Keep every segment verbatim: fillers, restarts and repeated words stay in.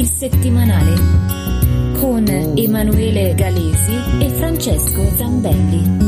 Il settimanale con Emanuele Galesi e Francesco Zambelli.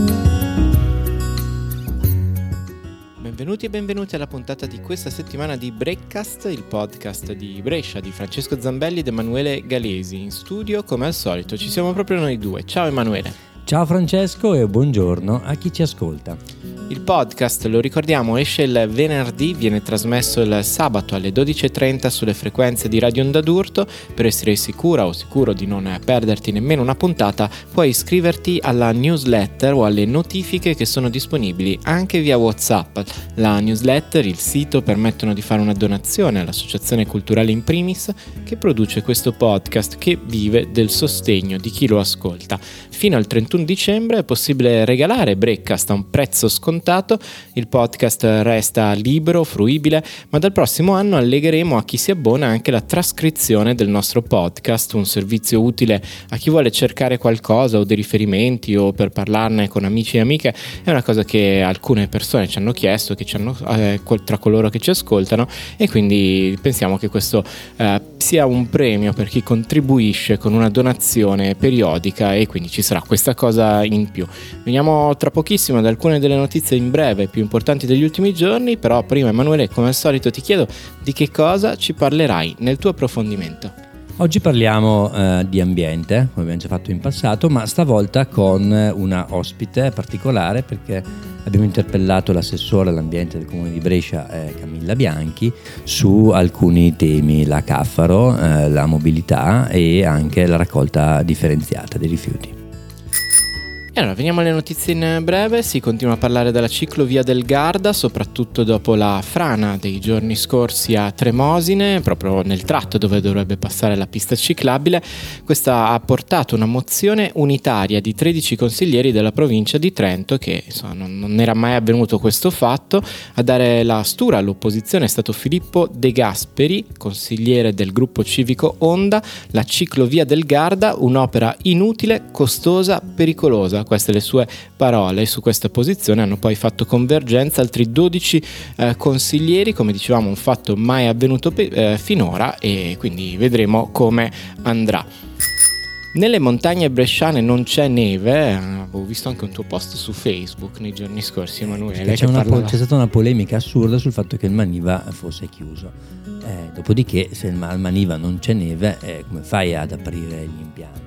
Benvenuti e benvenuti alla puntata di questa settimana di Breakcast, il podcast di Brescia di Francesco Zambelli ed Emanuele Galesi. In studio, come al solito, ci siamo proprio noi due. Ciao Emanuele. Ciao Francesco e buongiorno a chi ci ascolta. Il podcast, lo ricordiamo, esce il venerdì, viene trasmesso il sabato alle dodici e trenta sulle frequenze di Radio Onda d'Urto. Per essere sicura o sicuro di non perderti nemmeno una puntata, puoi iscriverti alla newsletter o alle notifiche che sono disponibili anche via WhatsApp. La newsletter, il sito permettono di fare una donazione all'Associazione Culturale In Primis che produce questo podcast, che vive del sostegno di chi lo ascolta. Fino al trentuno dicembre è possibile regalare Breakcast a un prezzo scontato. Il podcast resta libero, fruibile, ma dal prossimo anno allegheremo a chi si abbona anche la trascrizione del nostro podcast, un servizio utile a chi vuole cercare qualcosa o dei riferimenti o per parlarne con amici e amiche. È una cosa che alcune persone ci hanno chiesto, che ci hanno, eh, tra coloro che ci ascoltano, e quindi pensiamo che questo eh, sia un premio per chi contribuisce con una donazione periodica, e quindi ci sarà questa cosa in più. Veniamo tra pochissimo ad alcune delle notizie in breve più importanti degli ultimi giorni, però prima Emanuele, come al solito, ti chiedo di che cosa ci parlerai nel tuo approfondimento. Oggi parliamo eh, di ambiente, come abbiamo già fatto in passato, ma stavolta con una ospite particolare, perché abbiamo interpellato l'assessore all'ambiente del comune di Brescia, eh, Camilla Bianchi, su alcuni temi: la Caffaro, eh, la mobilità e anche la raccolta differenziata dei rifiuti. E allora, veniamo alle notizie in breve. Si continua a parlare della ciclovia del Garda, soprattutto dopo la frana dei giorni scorsi a Tremosine, proprio nel tratto dove dovrebbe passare la pista ciclabile. Questa ha portato una mozione unitaria di tredici consiglieri della provincia di Trento, che insomma, non, non era mai avvenuto questo fatto. A dare la stura all'opposizione è stato Filippo De Gasperi, consigliere del gruppo civico Onda. La ciclovia del Garda, un'opera inutile, costosa, pericolosa. Queste le sue parole. Su questa posizione hanno poi fatto convergenza altri dodici eh, consiglieri, come dicevamo un fatto mai avvenuto pe- eh, finora, e quindi vedremo come andrà. Nelle montagne bresciane non c'è neve, avevo visto anche un tuo post su Facebook nei giorni scorsi, Emanuele. C'è, una, parlava... c'è stata una polemica assurda sul fatto che il Maniva fosse chiuso. Eh, dopodiché, se al Maniva non c'è neve, eh, come fai ad aprire gli impianti?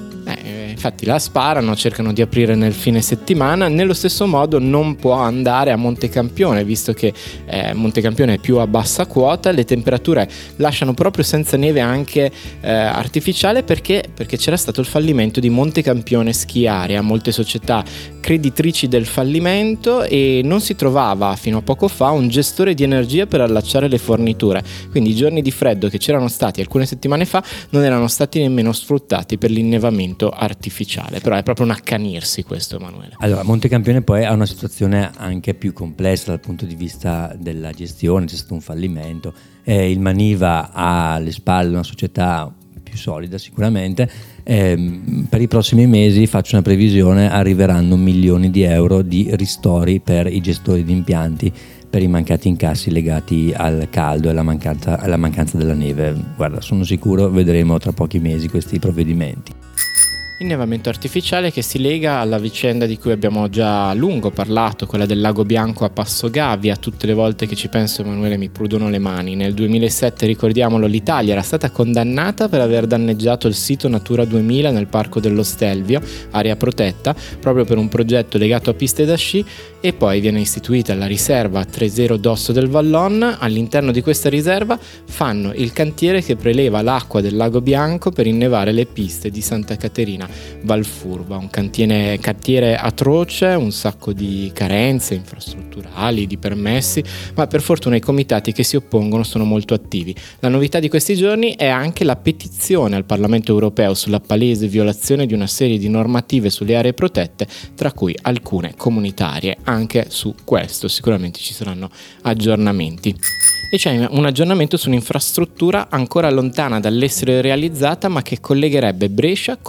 Eh, infatti la sparano, cercano di aprire nel fine settimana. Nello stesso modo non può andare a Montecampione, visto che eh, Montecampione è più a bassa quota. Le temperature lasciano proprio senza neve anche eh, artificiale, perché perché c'era stato il fallimento di Montecampione Ski Area. Molte società creditrici del fallimento, e non si trovava fino a poco fa un gestore di energia per allacciare le forniture, quindi i giorni di freddo che c'erano stati alcune settimane fa non erano stati nemmeno sfruttati per l'innevamento artificiale. Però è proprio un accanirsi questo, Emanuele. Allora, Montecampione poi ha una situazione anche più complessa dal punto di vista della gestione. C'è stato un fallimento, eh, il Maniva ha alle spalle una società più solida sicuramente. Eh, per i prossimi mesi, faccio una previsione, arriveranno milioni di euro di ristori per i gestori di impianti per i mancati incassi legati al caldo e alla mancanza, alla mancanza della neve. Guarda, sono sicuro vedremo tra pochi mesi questi provvedimenti. Innevamento artificiale che si lega alla vicenda di cui abbiamo già a lungo parlato, quella del Lago Bianco a Passo Gavia. Tutte le volte che ci penso, Emanuele, mi prudono le mani. Nel duemilasette, ricordiamolo, l'Italia era stata condannata per aver danneggiato il sito Natura duemila nel Parco dello Stelvio, area protetta, proprio per un progetto legato a piste da sci, e poi viene istituita la riserva Tresero d'Osso del Vallon. All'interno di questa riserva fanno il cantiere che preleva l'acqua del Lago Bianco per innevare le piste di Santa Caterina Valfurva. Un cantiere, cantiere atroce, un sacco di carenze infrastrutturali, di permessi, ma per fortuna i comitati che si oppongono sono molto attivi. La novità di questi giorni è anche la petizione al Parlamento europeo sulla palese violazione di una serie di normative sulle aree protette, tra cui alcune comunitarie. Anche su questo sicuramente ci saranno aggiornamenti. E c'è un aggiornamento su un'infrastruttura ancora lontana dall'essere realizzata, ma che collegherebbe Brescia con Monti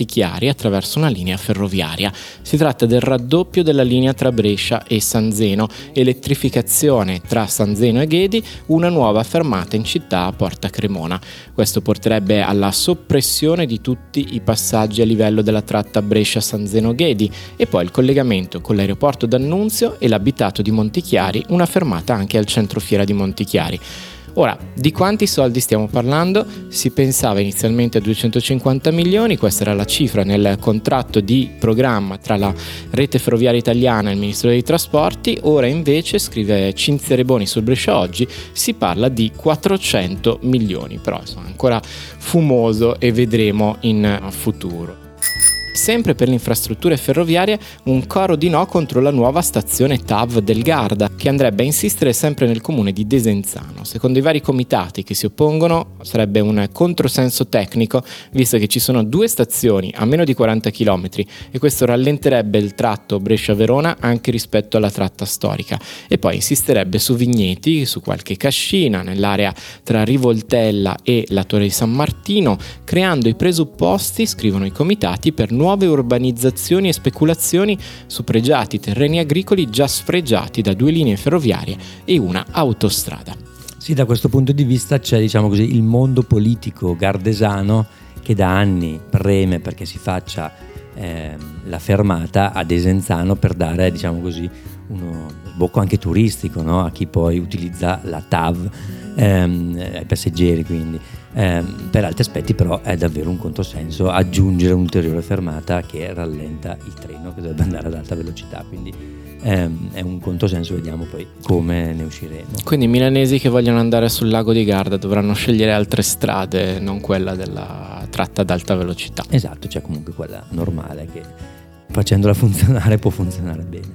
Montichiari attraverso una linea ferroviaria. Si tratta del raddoppio della linea tra Brescia e San Zeno, elettrificazione tra San Zeno e Ghedi, una nuova fermata in città a Porta Cremona. Questo porterebbe alla soppressione di tutti i passaggi a livello della tratta Brescia-San Zeno-Ghedi e poi il collegamento con l'aeroporto d'Annunzio e l'abitato di Montichiari, una fermata anche al centro fiera di Montichiari. Ora, di quanti soldi stiamo parlando? Si pensava inizialmente a duecentocinquanta milioni, questa era la cifra nel contratto di programma tra la Rete Ferroviaria Italiana e il Ministero dei Trasporti. Ora invece, scrive Cinzia Reboni sul Brescia Oggi, si parla di quattrocento milioni, però insomma ancora fumoso e vedremo in futuro. Sempre per le infrastrutture ferroviarie, un coro di no contro la nuova stazione T A V del Garda, che andrebbe a insistere sempre nel comune di Desenzano. Secondo i vari comitati che si oppongono, sarebbe un controsenso tecnico, visto che ci sono due stazioni a meno di quaranta chilometri e questo rallenterebbe il tratto Brescia-Verona anche rispetto alla tratta storica. E poi insisterebbe su vigneti, su qualche cascina nell'area tra Rivoltella e la Torre di San Martino, creando i presupposti, scrivono i comitati, per nuove urbanizzazioni e speculazioni su pregiati terreni agricoli già sfregiati da due linee ferroviarie e una autostrada. Sì, da questo punto di vista c'è, diciamo così, il mondo politico gardesano che da anni preme perché si faccia eh, la fermata a Desenzano per dare, diciamo così, uno sbocco anche turistico, no? A chi poi utilizza la T A V, ehm, ai passeggeri quindi. Eh, per altri aspetti però è davvero un controsenso aggiungere un'ulteriore fermata che rallenta il treno che dovrebbe andare ad alta velocità, quindi ehm, è un controsenso, vediamo poi come ne usciremo. Quindi i milanesi che vogliono andare sul lago di Garda dovranno scegliere altre strade, non quella della tratta ad alta velocità. Esatto, c'è comunque quella normale che facendola funzionare può funzionare bene.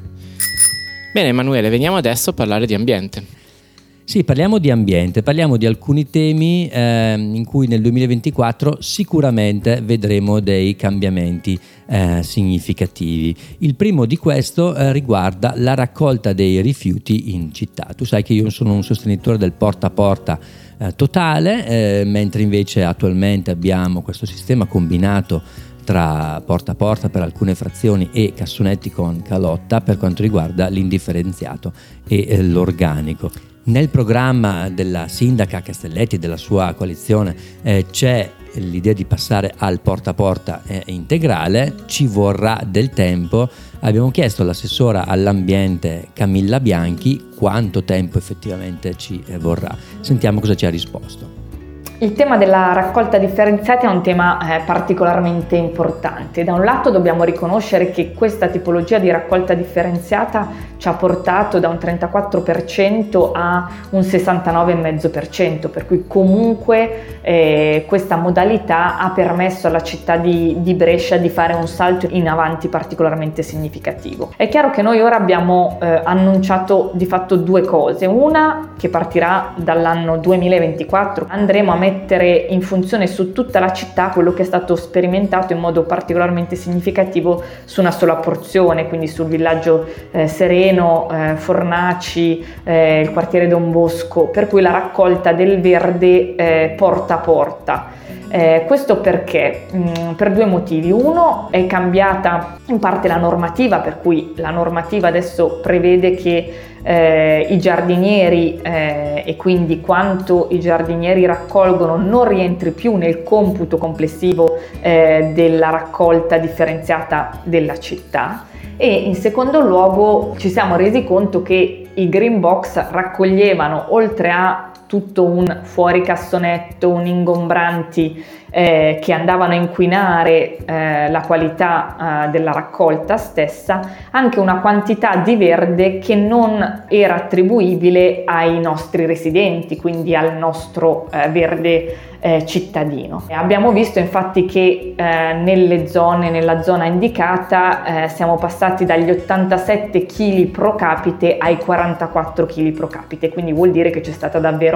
Bene Emanuele, veniamo adesso a parlare di ambiente. Sì, parliamo di ambiente, parliamo di alcuni temi eh, in cui nel duemilaventiquattro sicuramente vedremo dei cambiamenti eh, significativi. Il primo di questo eh, riguarda la raccolta dei rifiuti in città. Tu sai che io sono un sostenitore del porta a porta eh, totale, eh, mentre invece attualmente abbiamo questo sistema combinato tra porta a porta per alcune frazioni e cassonetti con calotta per quanto riguarda l'indifferenziato e eh, l'organico. Nel programma della sindaca Castelletti e della sua coalizione eh, c'è l'idea di passare al porta a porta eh, integrale, ci vorrà del tempo. Abbiamo chiesto all'assessora all'ambiente Camilla Bianchi quanto tempo effettivamente ci eh, vorrà. Sentiamo cosa ci ha risposto. Il tema della raccolta differenziata è un tema eh, particolarmente importante. Da un lato dobbiamo riconoscere che questa tipologia di raccolta differenziata ci ha portato da un trentaquattro per cento a un sessantanove virgola cinque per cento, per cui comunque eh, questa modalità ha permesso alla città di, di Brescia di fare un salto in avanti particolarmente significativo. È chiaro che noi ora abbiamo eh, annunciato di fatto due cose. Una che partirà dall'anno duemilaventiquattro, andremo a mettere in funzione su tutta la città quello che è stato sperimentato in modo particolarmente significativo su una sola porzione, quindi sul villaggio eh, Sereno, eh, Fornaci, eh, il quartiere Don Bosco, per cui la raccolta del verde eh, porta a porta. Eh, questo perché? Mm, per due motivi. Uno, è cambiata in parte la normativa, per cui la normativa adesso prevede che eh, i giardinieri eh, e quindi quanto i giardinieri raccolgono non rientri più nel computo complessivo eh, della raccolta differenziata della città. E in secondo luogo ci siamo resi conto che i green box raccoglievano, oltre a tutto un fuori cassonetto, un ingombranti eh, che andavano a inquinare eh, la qualità eh, della raccolta stessa, anche una quantità di verde che non era attribuibile ai nostri residenti, quindi al nostro eh, verde eh, cittadino. Abbiamo visto infatti che eh, nelle zone, nella zona indicata eh, siamo passati dagli ottantasette chili pro capite ai quarantaquattro chili pro capite, quindi vuol dire che c'è stata davvero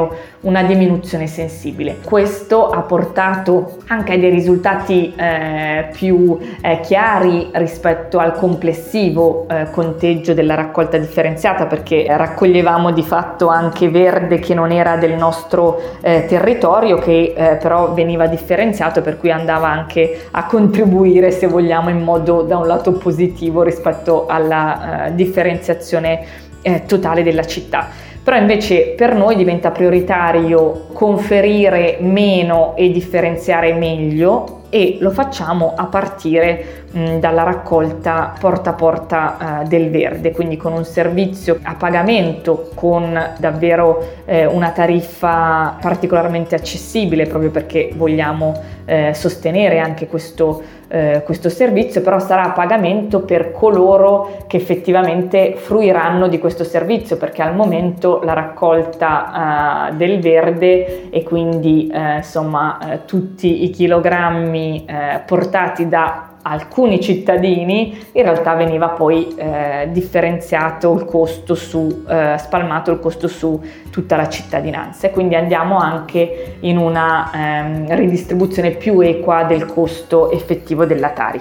davvero una diminuzione sensibile. Questo ha portato anche a dei risultati eh, più eh, chiari rispetto al complessivo eh, conteggio della raccolta differenziata, perché raccoglievamo di fatto anche verde che non era del nostro eh, territorio, che eh, però veniva differenziato, per cui andava anche a contribuire, se vogliamo, in modo da un lato positivo rispetto alla eh, differenziazione eh, totale della città. Però invece per noi diventa prioritario conferire meno e differenziare meglio, e lo facciamo a partire mh, dalla raccolta porta a porta eh, del verde, quindi con un servizio a pagamento con davvero eh, una tariffa particolarmente accessibile, proprio perché vogliamo eh, sostenere anche questo, eh, questo servizio, però sarà a pagamento per coloro che effettivamente fruiranno di questo servizio, perché al momento la raccolta eh, del verde e quindi eh, insomma eh, tutti i chilogrammi Eh, portati da alcuni cittadini, in realtà veniva poi eh, differenziato il costo su, eh, spalmato il costo su tutta la cittadinanza, e quindi andiamo anche in una ehm, ridistribuzione più equa del costo effettivo della Tari.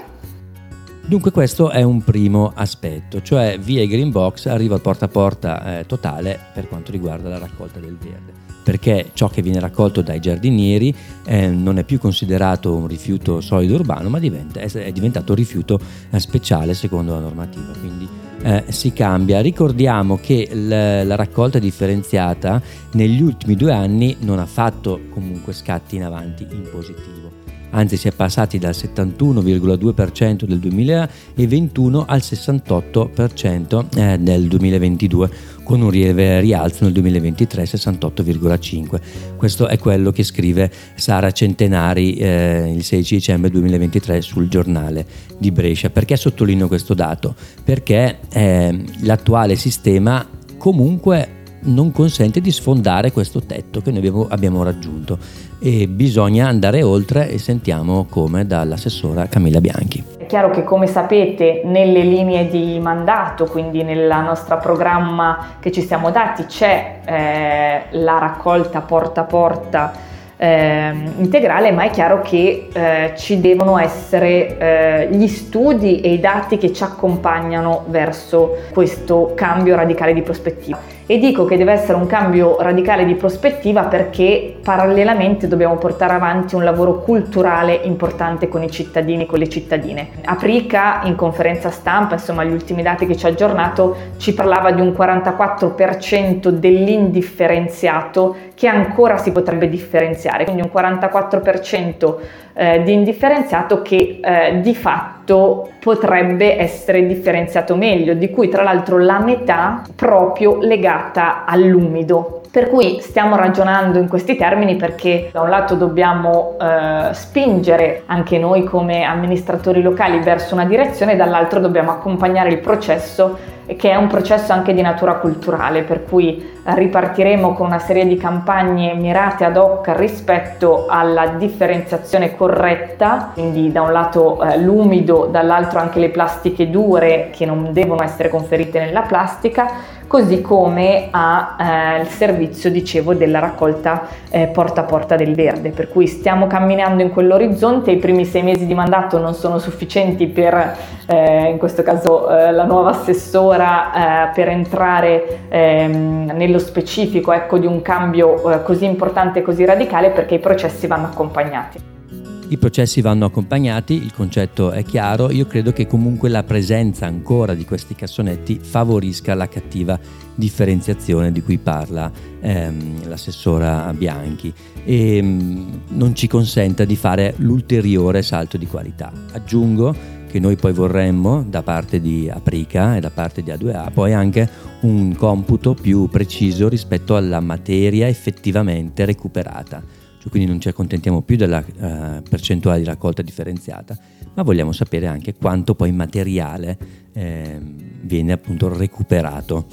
Dunque questo è un primo aspetto, cioè via i Green Box arriva al porta a porta eh, totale per quanto riguarda la raccolta del verde, perché ciò che viene raccolto dai giardinieri eh, non è più considerato un rifiuto solido urbano, ma diventa, è diventato rifiuto eh, speciale secondo la normativa, quindi eh, si cambia. Ricordiamo che l- la raccolta differenziata negli ultimi due anni non ha fatto comunque scatti in avanti in positivo. Anzi, si è passati dal settantuno virgola due per cento del duemilaventuno al sessantotto per cento eh, del duemilaventidue, con un lieve rialzo nel duemilaventitré, sessantotto virgola cinque. Questo è quello che scrive Sara Centenari eh, il sedici dicembre duemilaventitré sul Giornale di Brescia. Perché sottolineo questo dato? Perché eh, l'attuale sistema comunque non consente di sfondare questo tetto che noi abbiamo, abbiamo raggiunto, e bisogna andare oltre, e sentiamo come dall'assessora Camilla Bianchi. È chiaro che, come sapete, nelle linee di mandato, quindi nel nostro programma che ci siamo dati, c'è eh, la raccolta porta a porta eh, integrale, ma è chiaro che eh, ci devono essere eh, gli studi e i dati che ci accompagnano verso questo cambio radicale di prospettiva. E dico che deve essere un cambio radicale di prospettiva perché parallelamente dobbiamo portare avanti un lavoro culturale importante con i cittadini, con le cittadine. Aprica, in conferenza stampa, insomma gli ultimi dati che ci ha aggiornato, ci parlava di un quarantaquattro per cento dell'indifferenziato che ancora si potrebbe differenziare, quindi un quarantaquattro per cento eh, di indifferenziato che eh, di fatto potrebbe essere differenziato meglio, di cui tra l'altro la metà proprio legata all'umido. Per cui stiamo ragionando in questi termini perché da un lato dobbiamo eh, spingere anche noi come amministratori locali verso una direzione, e dall'altro dobbiamo accompagnare il processo, che è un processo anche di natura culturale, per cui ripartiremo con una serie di campagne mirate ad hoc rispetto alla differenziazione corretta, quindi da un lato eh, l'umido, dall'altro anche le plastiche dure che non devono essere conferite nella plastica, così come a eh, il servizio, dicevo, della raccolta eh, porta a porta del verde. Per cui stiamo camminando in quell'orizzonte. I primi sei mesi di mandato non sono sufficienti per, eh, in questo caso, eh, la nuova assessora eh, per entrare ehm, nello specifico, ecco, di un cambio eh, così importante e così radicale, perché i processi vanno accompagnati. I processi vanno accompagnati, il concetto è chiaro. Io credo che comunque la presenza ancora di questi cassonetti favorisca la cattiva differenziazione di cui parla ehm, l'assessora Bianchi e ehm, non ci consenta di fare l'ulteriore salto di qualità. Aggiungo che noi poi vorremmo, da parte di Aprica e da parte di A due A, poi anche un computo più preciso rispetto alla materia effettivamente recuperata. Quindi non ci accontentiamo più della uh, percentuale di raccolta differenziata, ma vogliamo sapere anche quanto poi materiale eh, viene appunto recuperato.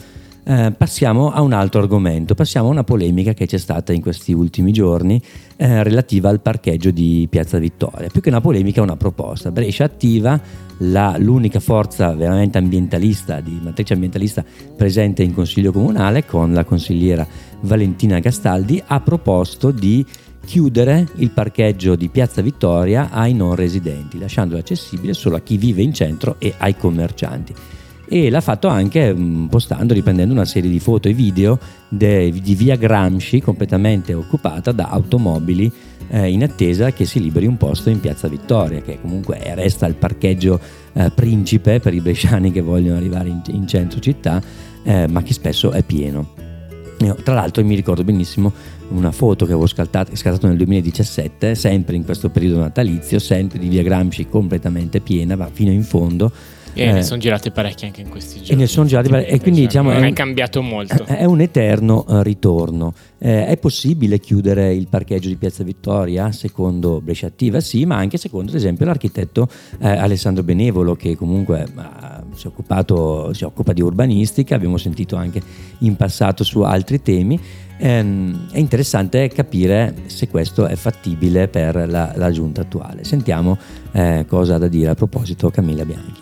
Eh, passiamo a un altro argomento, passiamo a una polemica che c'è stata in questi ultimi giorni eh, relativa al parcheggio di Piazza Vittoria. Più che una polemica, una proposta. Brescia Attiva, la, l'unica forza veramente ambientalista, di matrice ambientalista presente in Consiglio Comunale, con la consigliera Valentina Castaldi, ha proposto di chiudere il parcheggio di Piazza Vittoria ai non residenti, lasciandolo accessibile solo a chi vive in centro e ai commercianti. E l'ha fatto anche postando, riprendendo una serie di foto e video de, di via Gramsci completamente occupata da automobili eh, in attesa che si liberi un posto in Piazza Vittoria, che comunque resta il parcheggio eh, principe per i bresciani che vogliono arrivare in, in centro città, eh, ma che spesso è pieno. Io, tra l'altro mi ricordo benissimo una foto che avevo scattato, scattato nel duemiladiciassette, sempre in questo periodo natalizio, sempre di via Gramsci completamente piena, va fino in fondo. E eh, ne sono girate parecchie anche in questi giorni. E ne sono girate parecchie. E quindi diciamo non è, è cambiato molto. È un eterno uh, ritorno. Eh, è possibile chiudere il parcheggio di Piazza Vittoria secondo Brescia Attiva? Sì, ma anche secondo ad esempio l'architetto eh, Alessandro Benevolo, che comunque uh, si è occupato, si occupa di urbanistica, abbiamo sentito anche in passato su altri temi. Ehm, è interessante capire se questo è fattibile per la, la giunta attuale. Sentiamo eh, cosa ha da dire a proposito Camilla Bianchi.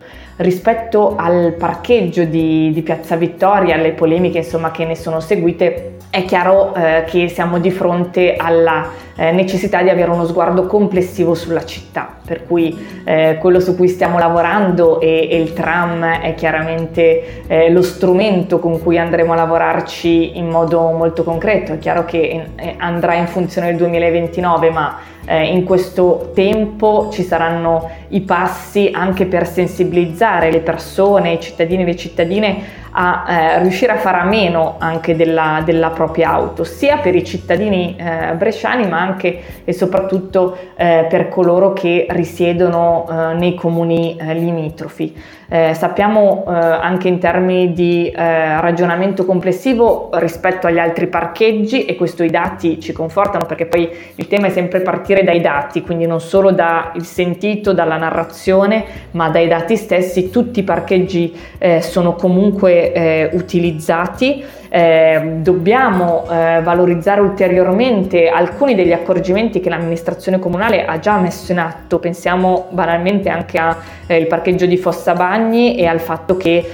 Rispetto al parcheggio di, di Piazza Vittoria, alle polemiche insomma che ne sono seguite, è chiaro eh, che siamo di fronte alla eh, necessità di avere uno sguardo complessivo sulla città, per cui eh, quello su cui stiamo lavorando e, e il tram è chiaramente eh, lo strumento con cui andremo a lavorarci in modo molto concreto. È chiaro che eh, andrà in funzione nel duemilaventinove, ma Eh, in questo tempo ci saranno i passi anche per sensibilizzare le persone, i cittadini e le cittadine a eh, riuscire a fare a meno anche della, della propria auto, sia per i cittadini eh, bresciani ma anche e soprattutto eh, per coloro che risiedono eh, nei comuni eh, limitrofi. Eh, sappiamo eh, anche in termini di eh, ragionamento complessivo rispetto agli altri parcheggi, e questo i dati ci confortano, perché poi il tema è sempre partire dai dati, quindi non solo dal sentito, dalla narrazione, ma dai dati stessi. Tutti i parcheggi eh, sono comunque eh, utilizzati. Eh, dobbiamo eh, valorizzare ulteriormente alcuni degli accorgimenti che l'amministrazione comunale ha già messo in atto. Pensiamo banalmente anche al eh, parcheggio di Fossa Bagni e al fatto che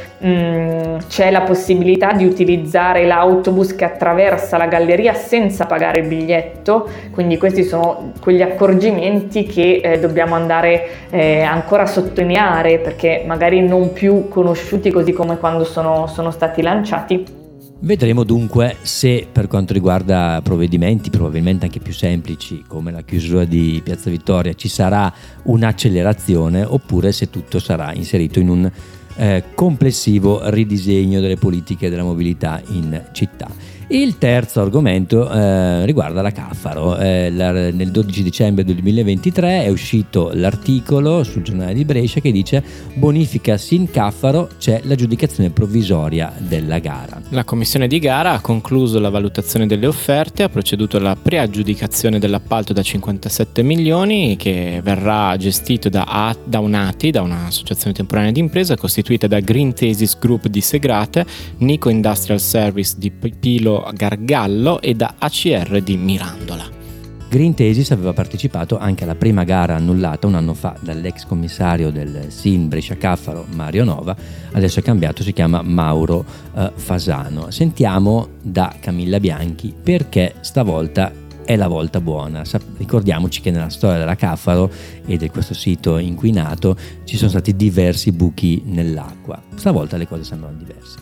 mh, c'è la possibilità di utilizzare l'autobus che attraversa la galleria senza pagare il biglietto, quindi questi sono quegli accorgimenti che eh, dobbiamo andare eh, ancora a sottolineare, perché magari non più conosciuti così come quando sono, sono stati lanciati. Vedremo dunque se, per quanto riguarda provvedimenti probabilmente anche più semplici come la chiusura di Piazza Vittoria, ci sarà un'accelerazione, oppure se tutto sarà inserito in un eh, complessivo ridisegno delle politiche della mobilità in città. Il terzo argomento eh, riguarda la Caffaro. Eh, la, nel dodici dicembre del duemilaventitré è uscito l'articolo sul giornale di Brescia che dice: bonifica Sin Caffaro, c'è l'aggiudicazione provvisoria della gara. La commissione di gara ha concluso la valutazione delle offerte, ha proceduto alla preaggiudicazione dell'appalto da cinquantasette milioni, che verrà gestito da, A- da Unati, da un'associazione temporanea di impresa costituita da Green Thesis Group di Segrate, Nico Industrial Service di Pilo Gargallo e da A C R di Mirandola. Green Thesis aveva partecipato anche alla prima gara annullata un anno fa dall'ex commissario del S I N Brescia Caffaro Mario Nova, adesso è cambiato, si chiama Mauro eh, Fasano. Sentiamo da Camilla Bianchi perché stavolta è la volta buona. Ricordiamoci che nella storia della Caffaro e di questo sito inquinato ci sono stati diversi buchi nell'acqua. Stavolta le cose sembrano diverse.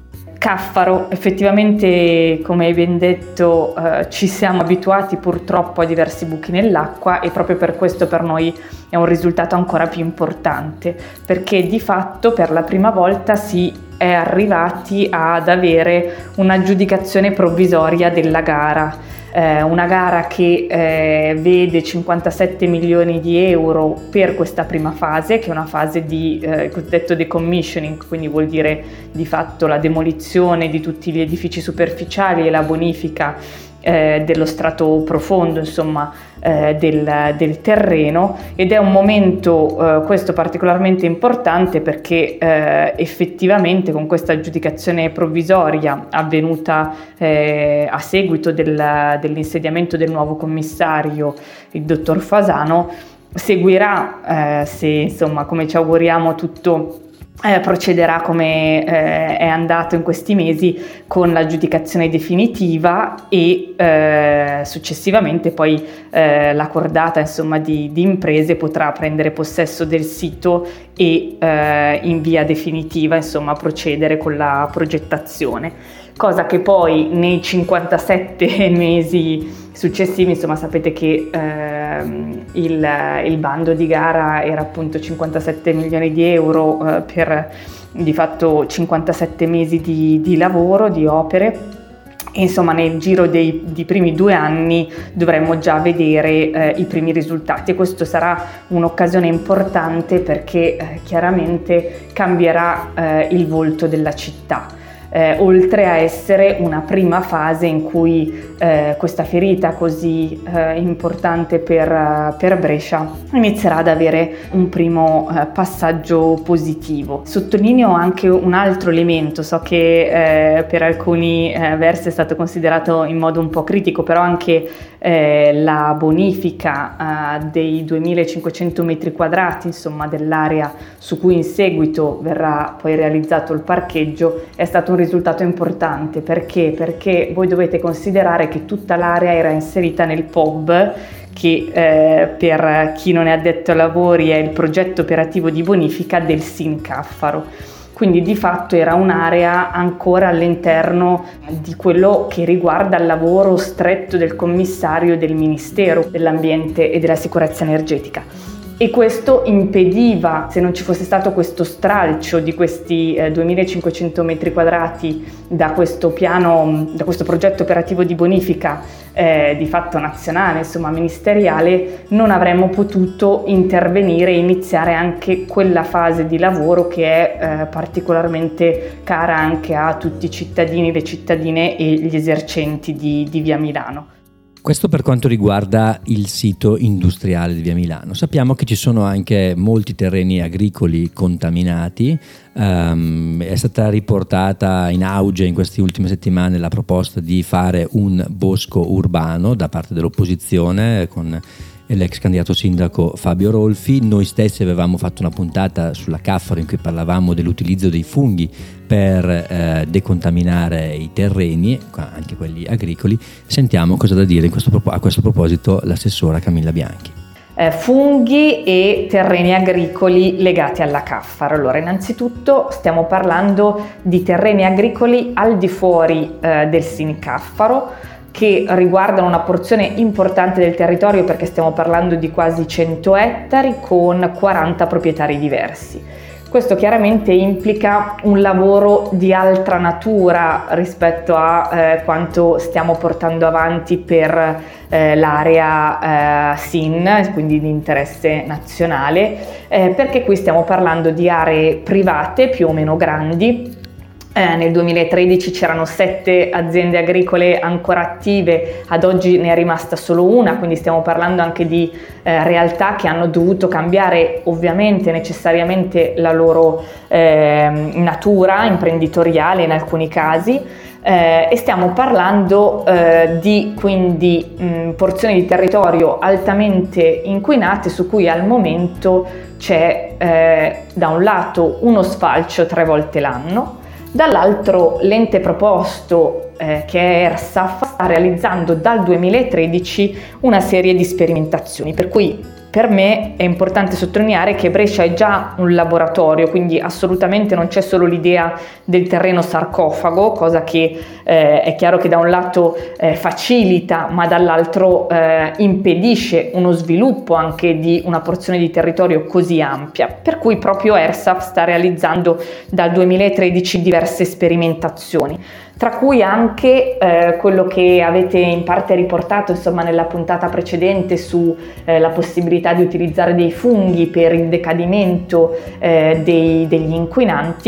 Caffaro, effettivamente, come hai ben detto, eh, ci siamo abituati purtroppo a diversi buchi nell'acqua, e proprio per questo per noi è un risultato ancora più importante, perché di fatto per la prima volta si è arrivati ad avere un'aggiudicazione provvisoria della gara. Eh, una gara che eh, vede cinquantasette milioni di euro per questa prima fase, che è una fase di eh, cosiddetto decommissioning, quindi vuol dire di fatto la demolizione di tutti gli edifici superficiali e la bonifica eh, dello strato profondo, insomma, eh, del, del terreno, ed è un momento eh, questo particolarmente importante perché eh, effettivamente con questa aggiudicazione provvisoria avvenuta eh, a seguito del, dell'insediamento del nuovo commissario, il dottor Fasano, seguirà, eh, se insomma come ci auguriamo tutto Eh, procederà come eh, è andato in questi mesi con l'aggiudicazione definitiva e eh, successivamente poi eh, la cordata insomma di, di imprese potrà prendere possesso del sito e eh, in via definitiva insomma procedere con la progettazione, cosa che poi nei cinquantasette mesi successivi, insomma sapete che ehm, il, il bando di gara era appunto cinquantasette milioni di euro eh, per di fatto cinquantasette mesi di, di lavoro, di opere, e insomma nel giro dei, dei primi due anni dovremmo già vedere eh, i primi risultati, e questo sarà un'occasione importante perché eh, chiaramente cambierà eh, il volto della città. Eh, oltre a essere una prima fase in cui eh, questa ferita così eh, importante per, per Brescia inizierà ad avere un primo eh, passaggio positivo. Sottolineo anche un altro elemento, so che eh, per alcuni eh, versi è stato considerato in modo un po' critico, però anche eh, la bonifica eh, dei duemilacinquecento metri quadrati, insomma dell'area su cui in seguito verrà poi realizzato il parcheggio, è stato un risultato importante. Perché? Perché voi dovete considerare che tutta l'area era inserita nel P O B, che eh, per chi non è addetto ai lavori è il progetto operativo di bonifica del S I N Caffaro. Quindi di fatto era un'area ancora all'interno di quello che riguarda il lavoro stretto del commissario del Ministero dell'Ambiente e della Sicurezza Energetica. E questo impediva, se non ci fosse stato questo stralcio di questi eh, duemilacinquecento metri quadrati da questo piano, da questo progetto operativo di bonifica eh, di fatto nazionale, insomma ministeriale, non avremmo potuto intervenire e iniziare anche quella fase di lavoro che è eh, particolarmente cara anche a tutti i cittadini, le cittadine e gli esercenti di, di Via Milano. Questo per quanto riguarda il sito industriale di Via Milano. Sappiamo che ci sono anche molti terreni agricoli contaminati. Um, è stata riportata in auge in queste ultime settimane la proposta di fare un bosco urbano da parte dell'opposizione con l'ex candidato sindaco Fabio Rolfi. Noi stessi avevamo fatto una puntata sulla Caffaro in cui parlavamo dell'utilizzo dei funghi per eh, decontaminare i terreni, anche quelli agricoli. Sentiamo cosa da dire in questo, a questo proposito l'assessora Camilla Bianchi. Eh, funghi e terreni agricoli legati alla Caffaro. Allora, innanzitutto stiamo parlando di terreni agricoli al di fuori eh, del S I N Caffaro, che riguardano una porzione importante del territorio, perché stiamo parlando di quasi cento ettari con quaranta proprietari diversi. Questo chiaramente implica un lavoro di altra natura rispetto a eh, quanto stiamo portando avanti per eh, l'area eh, S I N, quindi di interesse nazionale, eh, perché qui stiamo parlando di aree private più o meno grandi. Eh, nel duemilatredici c'erano sette aziende agricole ancora attive, ad oggi ne è rimasta solo una, quindi stiamo parlando anche di eh, realtà che hanno dovuto cambiare ovviamente necessariamente la loro eh, natura imprenditoriale in alcuni casi, eh, e stiamo parlando eh, di quindi mh, porzioni di territorio altamente inquinate su cui al momento c'è eh, da un lato uno sfalcio tre volte l'anno. Dall'altro l'ente proposto, eh, che è ERSAF, sta realizzando dal duemilatredici una serie di sperimentazioni, per cui per me è importante sottolineare che Brescia è già un laboratorio, quindi assolutamente non c'è solo l'idea del terreno sarcofago, cosa che eh, è chiaro che da un lato eh, facilita, ma dall'altro eh, impedisce uno sviluppo anche di una porzione di territorio così ampia, per cui proprio ERSAF sta realizzando dal duemilatredici diverse sperimentazioni, tra cui anche eh, quello che avete in parte riportato insomma nella puntata precedente su eh, la possibilità di utilizzare dei funghi per il decadimento eh, dei, degli inquinanti.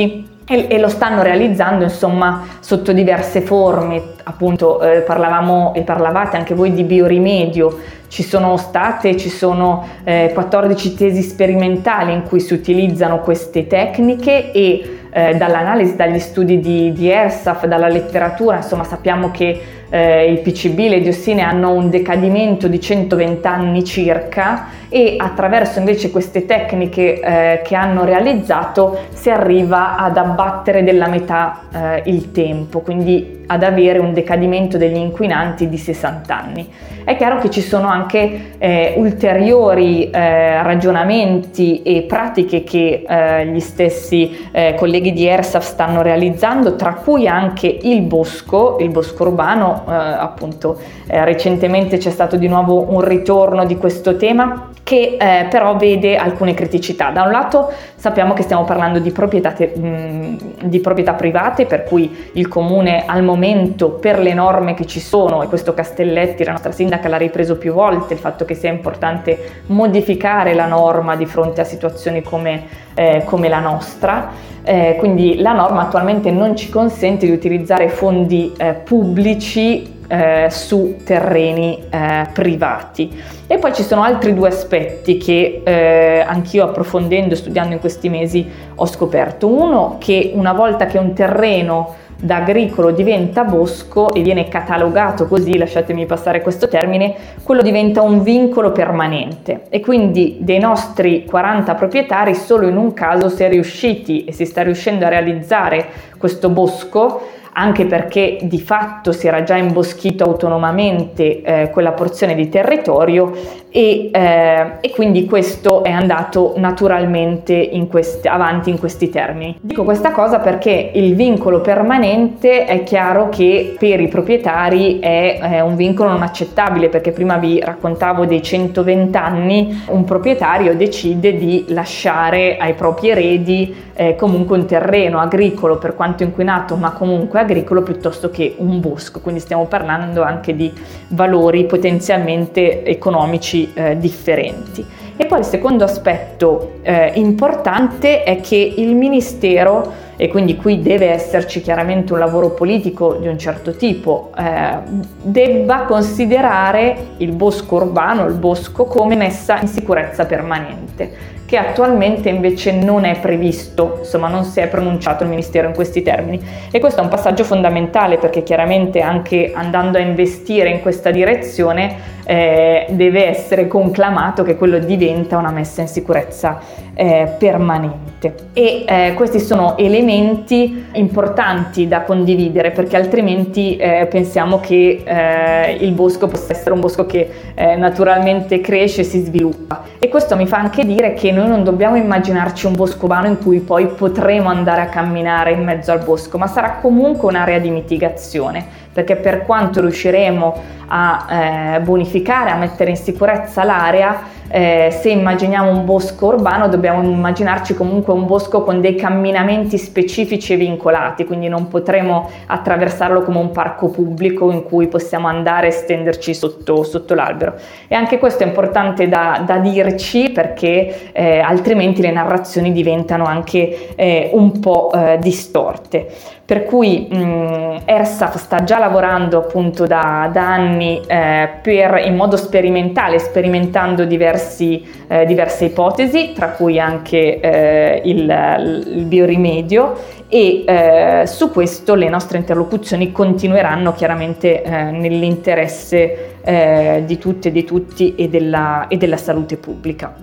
e, e lo stanno realizzando insomma sotto diverse forme. Appunto eh, parlavamo e parlavate anche voi di biorimedio. Ci sono state, ci sono eh, quattordici tesi sperimentali in cui si utilizzano queste tecniche e eh, dall'analisi, dagli studi di, di ERSAF, dalla letteratura, insomma sappiamo che eh, i P C B, le diossine hanno un decadimento di centoventi anni circa, e attraverso invece queste tecniche eh, che hanno realizzato si arriva ad abbattere della metà eh, il tempo, quindi ad avere un decadimento degli inquinanti di sessanta anni. È chiaro che ci sono anche eh, ulteriori eh, ragionamenti e pratiche che eh, gli stessi eh, colleghi di ERSAF stanno realizzando, tra cui anche il bosco, il bosco urbano. Eh, appunto eh, recentemente c'è stato di nuovo un ritorno di questo tema che eh, però vede alcune criticità. Da un lato sappiamo che stiamo parlando di proprietà, te- mh, di proprietà private, per cui il comune al momento, per le norme che ci sono, e questo Castelletti, la nostra sindaca, l'ha ripreso più volte, il fatto che sia importante modificare la norma di fronte a situazioni come, eh, come la nostra, eh, quindi la norma attualmente non ci consente di utilizzare fondi eh, pubblici Eh, su terreni eh, privati. E poi ci sono altri due aspetti che eh, anch'io, approfondendo e studiando in questi mesi, ho scoperto. Uno, che una volta che un terreno da agricolo diventa bosco e viene catalogato così, lasciatemi passare questo termine, quello diventa un vincolo permanente, e quindi dei nostri quaranta proprietari solo in un caso si è riusciti e si sta riuscendo a realizzare questo bosco, anche perché di fatto si era già imboschito autonomamente eh, quella porzione di territorio, e, eh, e quindi questo è andato naturalmente in questi, avanti in questi termini. Dico questa cosa perché il vincolo permanente è chiaro che per i proprietari è, è un vincolo non accettabile, perché prima vi raccontavo dei centoventi anni, un proprietario decide di lasciare ai propri eredi eh, comunque un terreno agricolo, per quanto inquinato, ma comunque agricolo, piuttosto che un bosco, quindi stiamo parlando anche di valori potenzialmente economici eh, differenti. E poi il secondo aspetto eh, importante è che il Ministero, e quindi qui deve esserci chiaramente un lavoro politico di un certo tipo, eh, debba considerare il bosco urbano, il bosco, come messa in sicurezza permanente, che attualmente invece non è previsto, insomma non si è pronunciato il Ministero in questi termini, e questo è un passaggio fondamentale, perché chiaramente anche andando a investire in questa direzione eh, deve essere conclamato che quello diventa una messa in sicurezza eh, permanente. E eh, questi sono elementi importanti da condividere, perché altrimenti eh, pensiamo che eh, il bosco possa essere un bosco che eh, naturalmente cresce e si sviluppa, e questo mi fa anche dire che noi non dobbiamo immaginarci un bosco urbano in cui poi potremo andare a camminare in mezzo al bosco, ma sarà comunque un'area di mitigazione, perché per quanto riusciremo a eh, bonificare, a mettere in sicurezza l'area, eh, se immaginiamo un bosco urbano dobbiamo immaginarci comunque un bosco con dei camminamenti specifici e vincolati, quindi non potremo attraversarlo come un parco pubblico in cui possiamo andare e stenderci sotto, sotto l'albero. E anche questo è importante da, da dirci, perché eh, altrimenti le narrazioni diventano anche eh, un po' eh, distorte. Per cui mh, ERSAF sta già lavorando appunto da, da anni eh, per, in modo sperimentale, sperimentando diversi, eh, diverse ipotesi, tra cui anche eh, il, il biorimedio, e eh, su questo le nostre interlocuzioni continueranno chiaramente eh, nell'interesse eh, di tutte e di tutti e della, e della salute pubblica.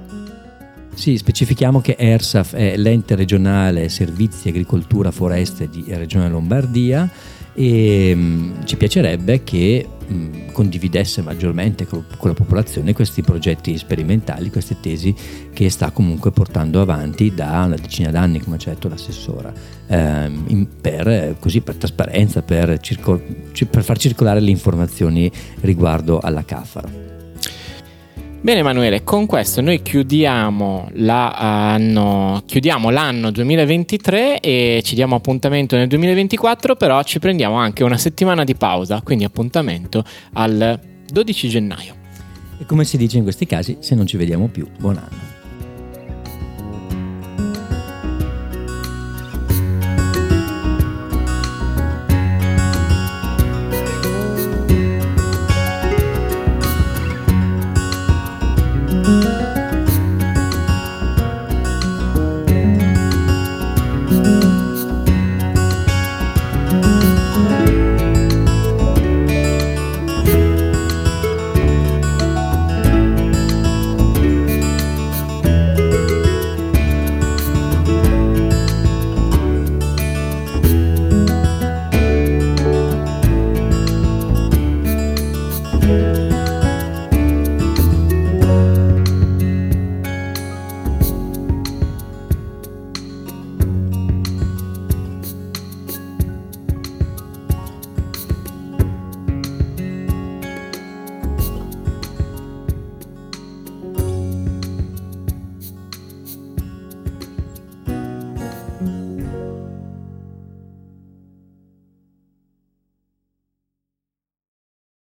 Sì, specifichiamo che ERSAF è l'ente regionale servizi agricoltura foreste di Regione Lombardia, e mh, ci piacerebbe che mh, condividesse maggiormente con, con la popolazione questi progetti sperimentali, queste tesi che sta comunque portando avanti da una decina d'anni, come ci ha detto l'assessora, ehm, in, per, così, per trasparenza, per, circol- per far circolare le informazioni riguardo alla C A F A R. Bene Emanuele, con questo noi chiudiamo, la, anno, chiudiamo l'anno duemilaventitré e ci diamo appuntamento nel duemilaventiquattro, però ci prendiamo anche una settimana di pausa, quindi appuntamento al dodici gennaio. E come si dice in questi casi, se non ci vediamo più, buon anno. Thank you.